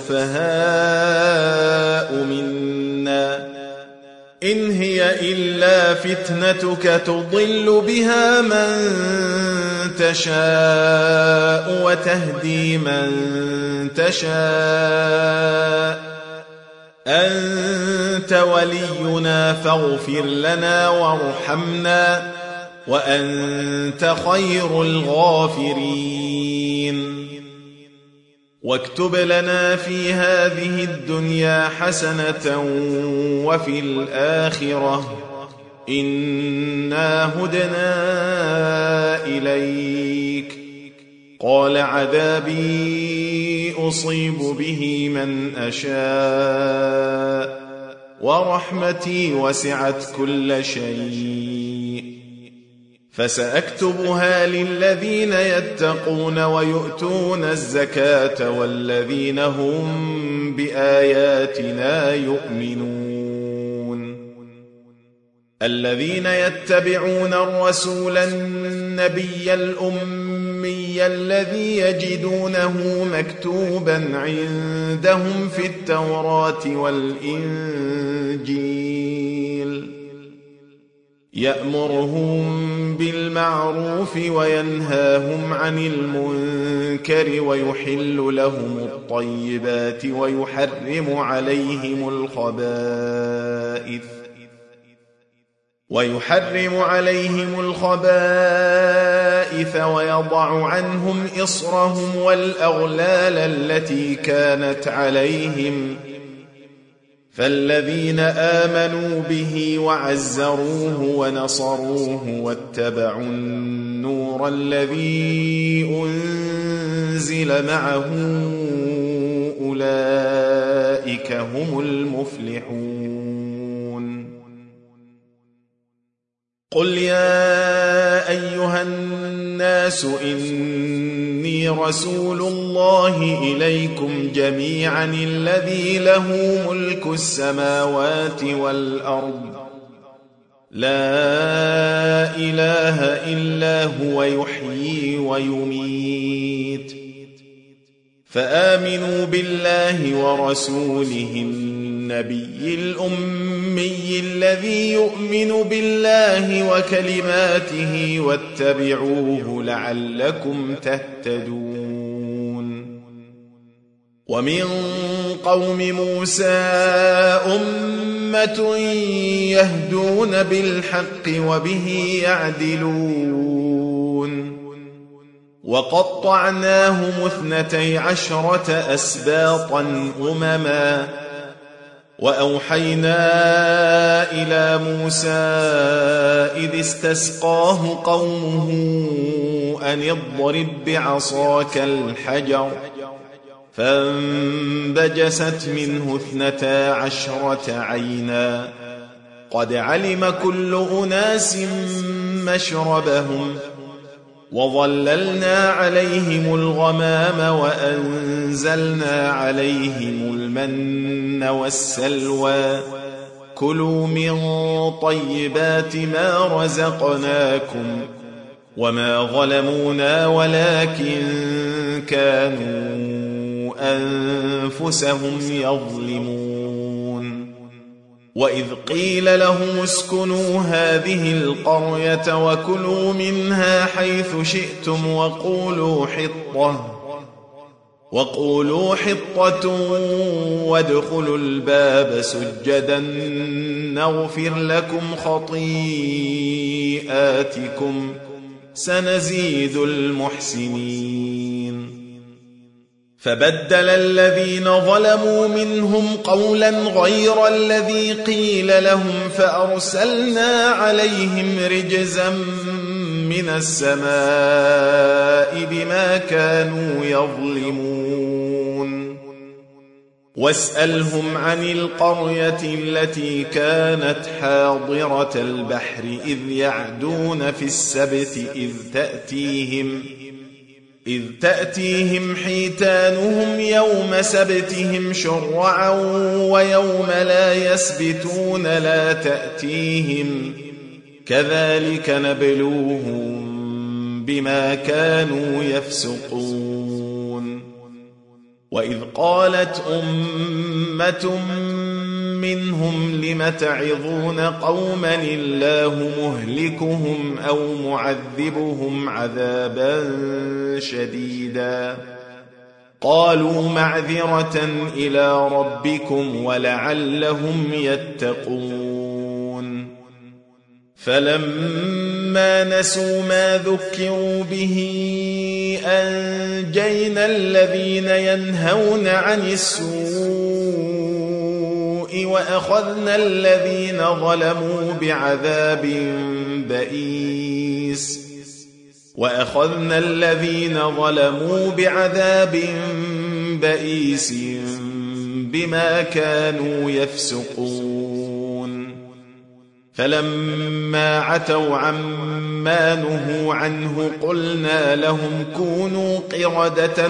السفهاء منا إن هي إلا فتنتك تضل بها من تشاء وتهدي من تشاء أنت ولينا فاغفر لنا وارحمنا وأنت خير الغافرين. واكتب لنا في هذه الدنيا حسنة وفي الآخرة إنا هدنا إليك. قال عذابي أصيب به من أشاء ورحمتي وسعت كل شيء فسأكتبها للذين يتقون ويؤتون الزكاة والذين هم بآياتنا يؤمنون. الذين يتبعون الرسول النبي الأمي الذي يجدونه مكتوبا عندهم في التوراة والإنجيل يأمرهم بالمعروف وينهاهم عن المنكر ويحل لهم الطيبات ويحرم عليهم الخبائث ويحرم عليهم الخبائث ويضع عنهم إصرهم والأغلال التي كانت عليهم فالذين آمنوا به وعزروه ونصروه واتبعوا النور الذي أنزل معه أولئك هم المفلحون. قل يا أيها الناس إني رسول الله إليكم جميعا الذي له ملك السماوات والأرض لا إله إلا هو يحيي ويميت فآمنوا بالله ورسوله النبي الأمي الذي يؤمن بالله وكلماته واتبعوه لعلكم تهتدون. ومن قوم موسى أمة يهدون بالحق وبه يعدلون. وقطعناهم اثنتي عشرة أسباطا أمما وأوحينا إلى موسى إذ استسقاه قومه أن اضرب بعصاك الحجر فانبجست منه اثنتا عشرة عينا قد علم كل أناس مشربهم وظللنا عليهم الغمام وأنزلنا عليهم المن والسلوى كلوا من طيبات ما رزقناكم وما ظلمونا ولكن كانوا أنفسهم يظلمون. وإذ قيل لهم اسكنوا هذه القرية وكلوا منها حيث شئتم وقولوا حطة وقولوا حطة وادخلوا الباب سجدا نغفر لكم خطيئاتكم سنزيد المحسنين. فبدل الذين ظلموا منهم قولا غير الذي قيل لهم فأرسلنا عليهم رجزا من السماء بما كانوا يظلمون. واسألهم عن القرية التي كانت حاضرة البحر إذ يعدون في السبت إذ تأتيهم إذ تأتيهم حيتانهم يوم سبتهم شرعا ويوم لا يسبتون لا تأتيهم كذلك نبلوهم بما كانوا يفسقون. وإذ قالت أمة منهم لم تعظون قوما الله مهلكهم أو معذبهم عذابا شديدا قالوا معذرة إلى ربكم ولعلهم يتقون. فلما نسوا ما ذكروا به أنجينا الذين ينهون عن السوء وأخذنا الذين ظلموا بعذاب بئيس وأخذنا الذين ظلموا بعذاب بئيس بما كانوا يفسقون. فلما عتوا عما نهوا عنه قلنا لهم كونوا قردة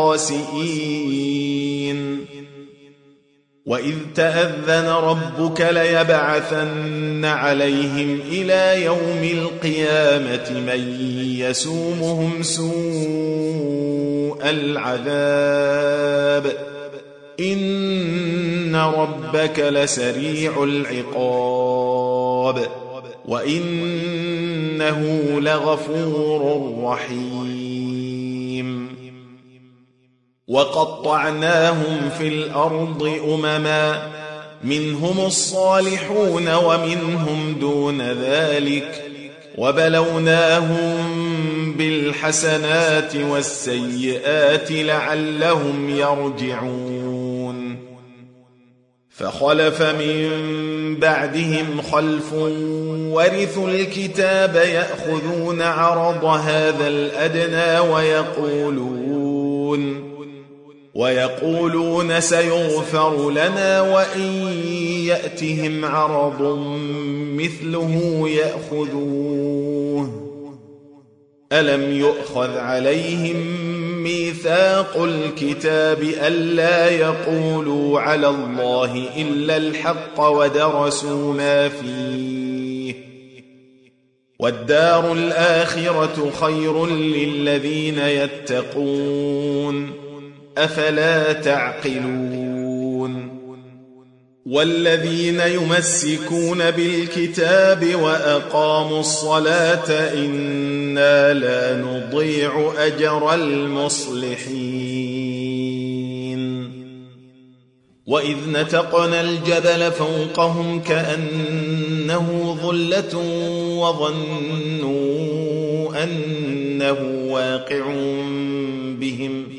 خاسئين. وإذ تأذن ربك ليبعثن عليهم إلى يوم القيامة من يسومهم سوء العذاب إن ربك لسريع العقاب وإنه لغفور رحيم. وقطعناهم في الأرض أمما منهم الصالحون ومنهم دون ذلك وبلوناهم بالحسنات والسيئات لعلهم يرجعون. فخلف من بعدهم خلف ورثوا الكتاب يأخذون عرض هذا الأدنى ويقولون ويقولون سيغفر لنا وإن يأتهم عرض مثله يأخذوه. ألم يؤخذ عليهم ميثاق الكتاب ألا يقولوا على الله إلا الحق ودرسوا ما فيه والدار الآخرة خير للذين يتقون أفلا تعقلون. والذين يمسكون بالكتاب وأقاموا الصلاة إنا لا نضيع أجر المصلحين. وإذ نتقنا الجبل فوقهم كأنه ظلة وظنوا أنه واقع بهم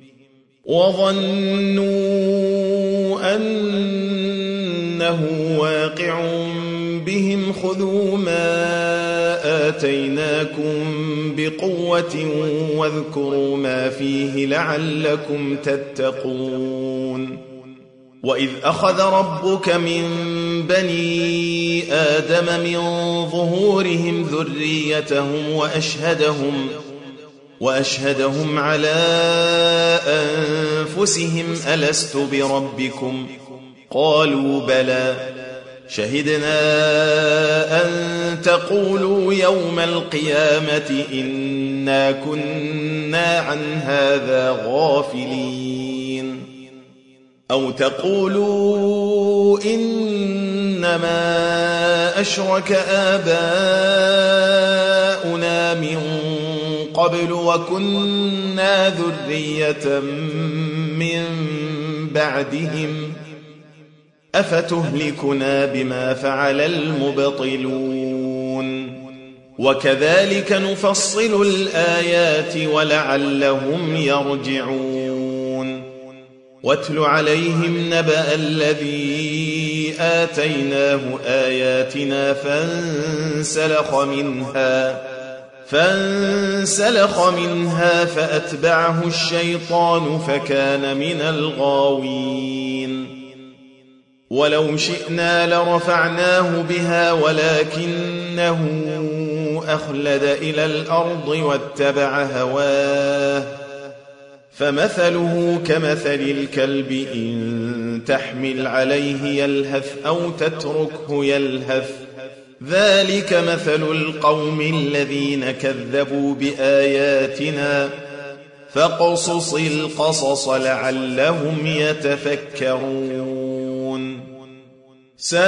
وظنوا أنه واقع بهم خذوا ما آتيناكم بقوة واذكروا ما فيه لعلكم تتقون. وإذ أخذ ربك من بني آدم من ظهورهم ذريتهم وأشهدهم وأشهدهم على أنفسهم ألست بربكم قالوا بلى شهدنا أن تقولوا يوم القيامة إنا كنا عن هذا غافلين أو تقولوا إنما أشرك آباؤنا من قبل وكنا ذرية من بعدهم أفتهلكنا بما فعل المبطلون وكذلك نفصل الآيات ولعلهم يرجعون واتل عليهم نبأ الذي آتيناه آياتنا فانسلخ منها فانسلخ منها فأتبعه الشيطان فكان من الغاوين ولو شئنا لرفعناه بها ولكنه أخلد إلى الأرض واتبع هواه فمثله كمثل الكلب إن تحمل عليه يلهث أو تتركه يلهث ذلك مثل القوم الذين كذبوا بآياتنا فاقصص القصص لعلهم يتفكرون ساء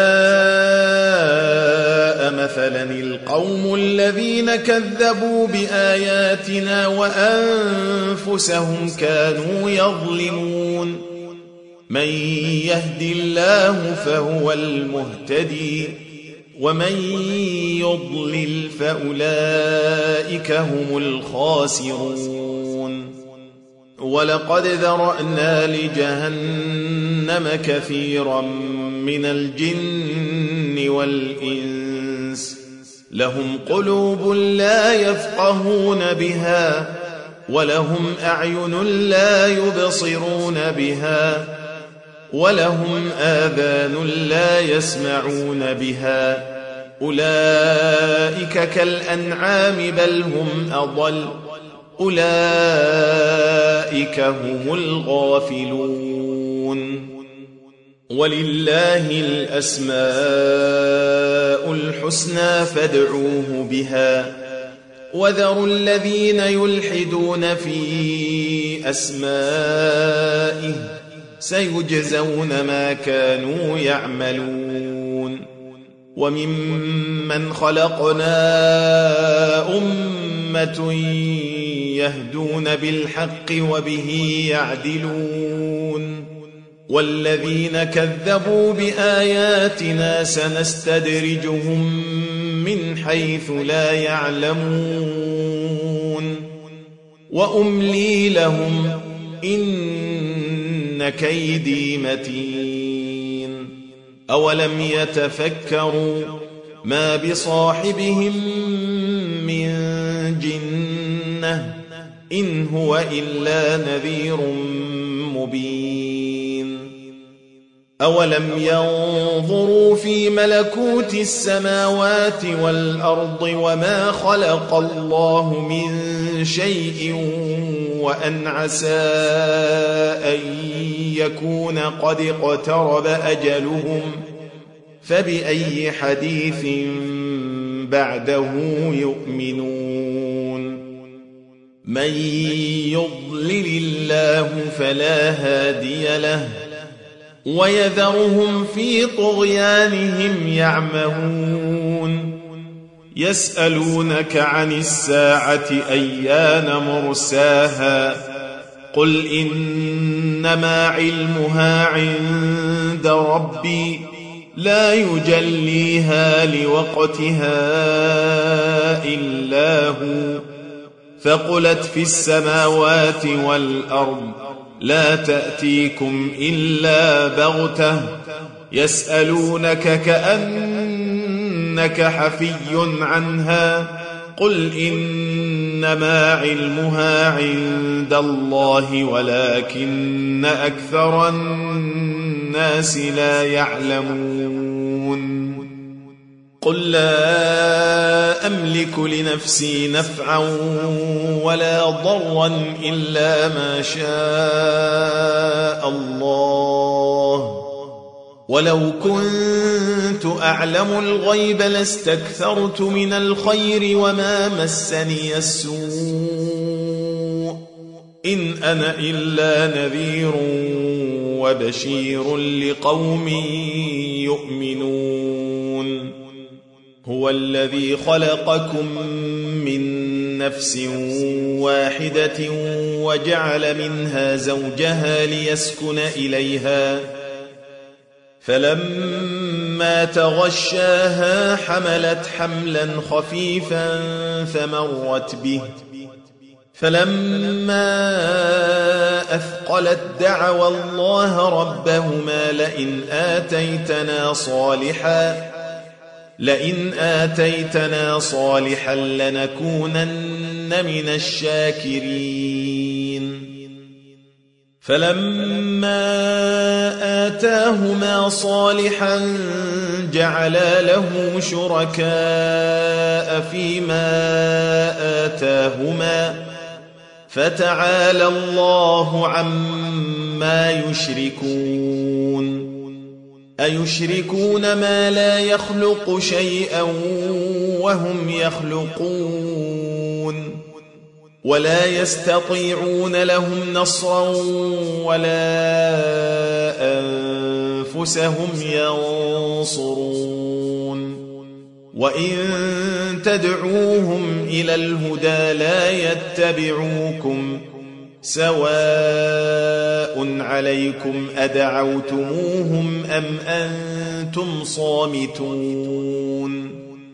مثلا القوم الذين كذبوا بآياتنا وأنفسهم كانوا يظلمون من يهد الله فهو المهتدي ومن يضلل فأولئك هم الخاسرون ولقد ذرأنا لجهنم كثيرا من الجن والإنس لهم قلوب لا يفقهون بها ولهم أعين لا يبصرون بها ولهم آذان لا يسمعون بها أولئك كالأنعام بل هم أضل أولئك هم الغافلون ولله الأسماء الحسنى فادعوه بها وذروا الذين يلحدون في أسمائه سيجزون ما كانوا يعملون وممن خلقنا أمة يهدون بالحق وبه يعدلون والذين كذبوا بآياتنا سنستدرجهم من حيث لا يعلمون وأملي لهم إن كيدي متين أولم يتفكروا ما بصاحبهم من جنة إن هو إلا نذير مبين أولم ينظروا في ملكوت السماوات والأرض وما خلق الله من شيء وأن عسى أن يكون قد اقترب أجلهم فبأي حديث بعده يؤمنون من يضلل الله فلا هادي له ويذرهم في طغيانهم يعمهون يسألونك عن الساعة أيان مرساها قل إنما علمها عند ربي لا يجليها لوقتها إلا هو فقلت في السماوات والأرض لا تأتيكم إلا بغتة يسألونك كأنك حفي عنها قل إنما علمها عند الله ولكن أكثر الناس لا يعلمون قل لا أملك لنفسي نفعا ولا ضرا إلا ما شاء الله ولو كنت أعلم الغيب لاستكثرت من الخير وما مسني السوء إن أنا إلا نذير وبشير لقوم يؤمنون هو الذي خلقكم من نفس واحدة وجعل منها زوجها ليسكن إليها فلما تغشاها حملت حملا خفيفا فمرت به فلما أثقلت دعوا الله ربهما لئن آتيتنا صالحا لئن آتيتنا صالحا لنكونن من الشاكرين فلما آتاهما صالحا جعلا له شركاء فيما آتاهما فتعالى الله عما يشركون أيشركون ما لا يخلق شيئا وهم يخلقون ولا يستطيعون لهم نصرا ولا أنفسهم ينصرون وإن تدعوهم إلى الهدى لا يتبعوكم سواء عليكم أدعوتموهم أم أنتم صامتون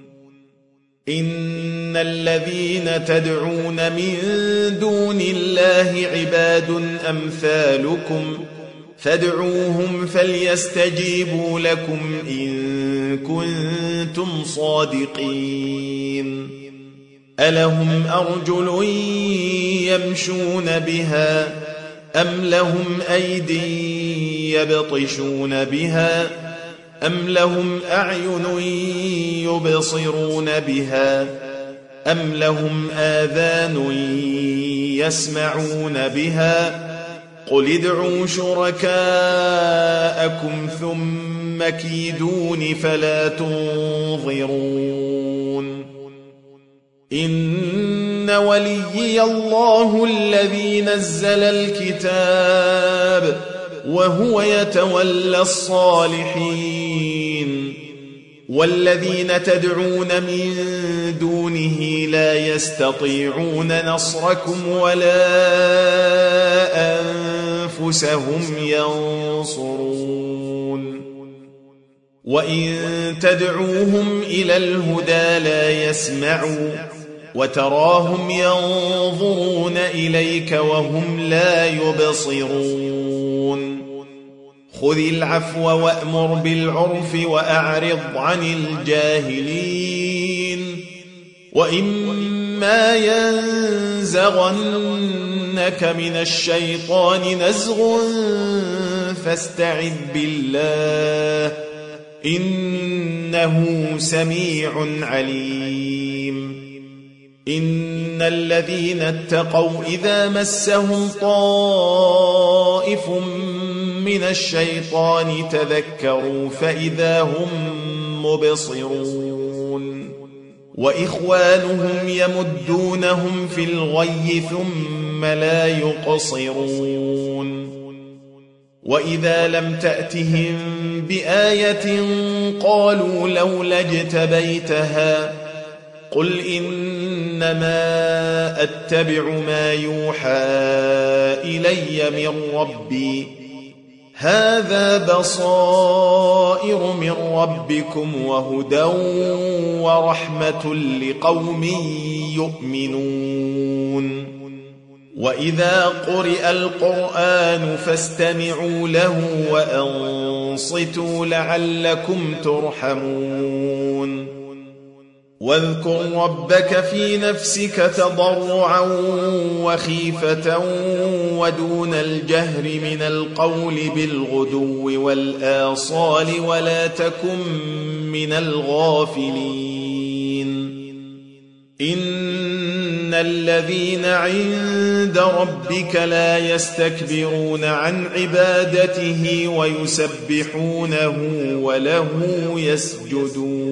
إن الذين تدعون من دون الله عباد أمثالكم فادعوهم فليستجيبوا لكم إن كنتم صادقين ألهم أرجل يمشون بها أم لهم أيدي يبطشون بها أم لهم أعين يبصرون بها أم لهم آذان يسمعون بها قل ادعوا شركاءكم ثم كيدون فلا تنظرون إن وليي الله الذي نزل الكتاب وهو يتولى الصالحين والذين تدعون من دونه لا يستطيعون نصركم ولا أنفسهم ينصرون وإن تدعوهم إلى الهدى لا يسمعوا وتراهم ينظرون إليك وهم لا يبصرون خذ العفو وأمر بالعرف وأعرض عن الجاهلين وإما ينزغنك من الشيطان نزغ فاستعذ بالله إنه سميع عليم إن الذين اتقوا إذا مسهم طائف من الشيطان تذكروا فإذا هم مبصرون وإخوانهم يمدونهم في الغي ثم لا يقصرون وإذا لم تأتهم بآية قالوا لولا اجتبيتها قل إنما أتبع ما يوحى إلي من ربي هذا بصائر من ربكم وهدى ورحمة لقوم يؤمنون وإذا قرئ القرآن فاستمعوا له وأنصتوا لعلكم ترحمون واذكر ربك في نفسك تضرعا وخيفة ودون الجهر من القول بالغدو والآصال ولا تكن من الغافلين إن الذين عند ربك لا يستكبرون عن عبادته ويسبحونه وله يسجدون